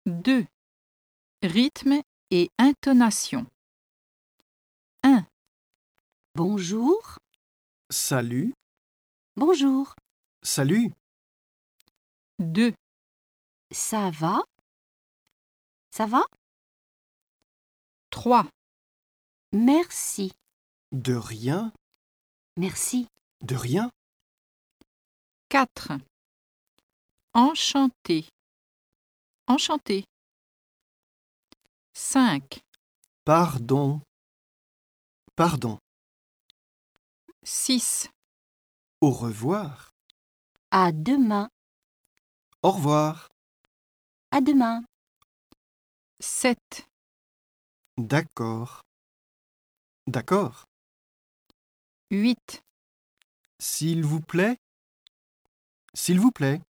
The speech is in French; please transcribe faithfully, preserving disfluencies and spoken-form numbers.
deux. Rythme et intonation. un. Bonjour, Salut, bonjour. salut, deux. Ça va? Ça va? trois. Merci, de rien, merci. de rien, quatre. Enchanté. Enchanté. cinq. pardon, pardon, six. au revoir, À demain, au revoir, à demain. sept. d'accord, d'accord, huit. s'il vous plaît, s'il vous plaît.